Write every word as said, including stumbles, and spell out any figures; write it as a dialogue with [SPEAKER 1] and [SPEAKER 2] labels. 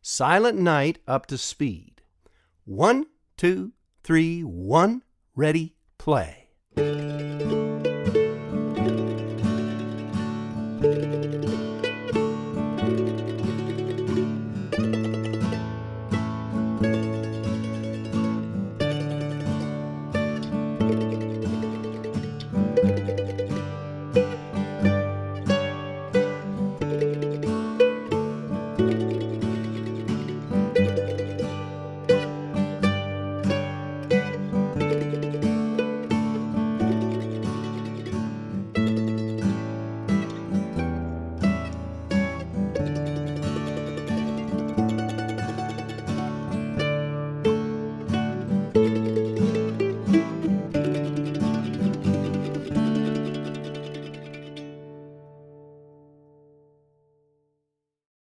[SPEAKER 1] Silent Night up to speed. One, two, three, one, ready, play.